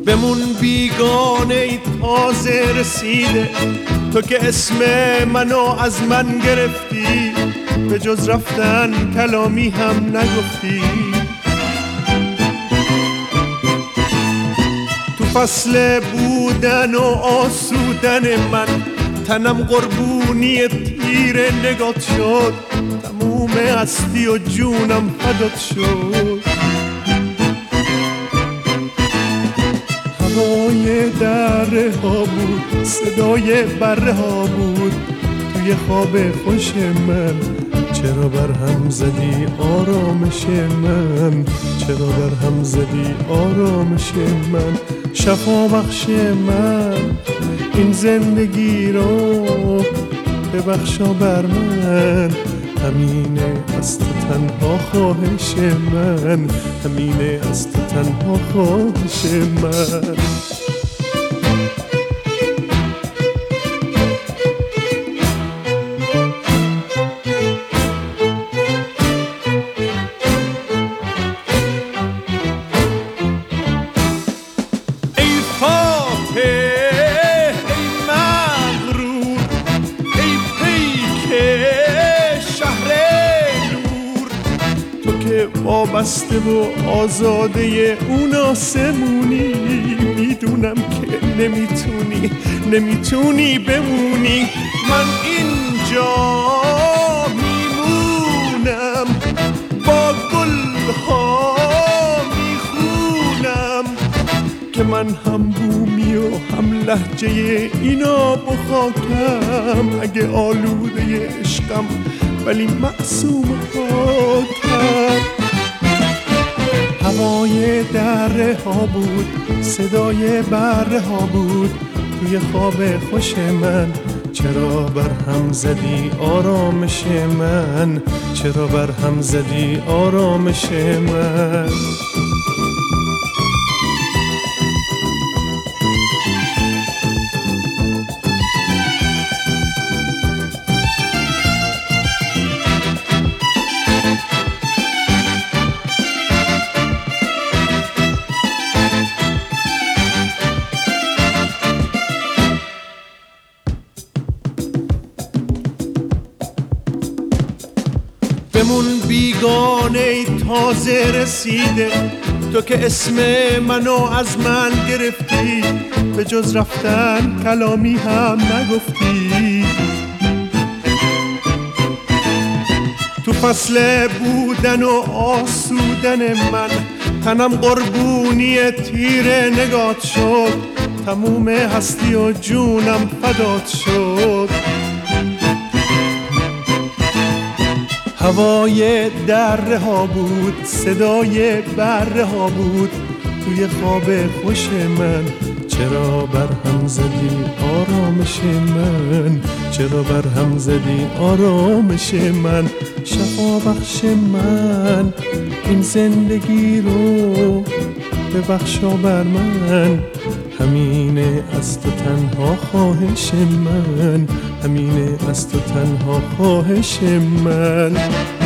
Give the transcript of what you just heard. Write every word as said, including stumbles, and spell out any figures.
بمون بیگانه ای تازه رسیده، تو که اسم منو از من گرفتی، به جز رفتن کلامی هم نگفتی. تو فصل بودن و آسودن من، تنم قربونی تیر نگات شد، تموم هستی و جونم فدات شد. هوای دره ها بود، صدای بره ها بود، توی خواب خوش من چرا بر هم زدی آرامش من، چرا بر هم زدی آرامش من. شفا بخش من این زندگی رو ببخشا بر من، همینه از تو تنها خواهش من، همینه از تو تنها خواهش من. وابسته و آزاده اون آسمونی، میدونم که نمیتونی نمیتونی بمونی. من اینجا میمونم، با گلها میخونم که من هم بومی و هم لهجه اینا و خاکم. اگه آلوده عشقم ولی معصوم خاکم. هوای دره ها بود، صدای بره ها بود، توی خواب خوش من چرا بر هم زدی آرامش من، چرا بر هم زدی آرامش من. بمون بیگانه ای تازه رسیده، تو که اسم منو از من گرفتی، به جز رفتن کلامی هم نگفتی. تو فصل بودن و آسودن من، تنم قربونی تیر نگات شد، تموم هستی و جونم فدات شد. هوای دره ها بود، صدای بره ها بود، توی خواب خوش من چرا بر هم زدی آرامش من، چرا بر هم زدی آرامش من. شفا بخش من این زندگی رو ببخشا بر من، همینه از تو تنها خواهش من، همینه از تو تنها خواهش من.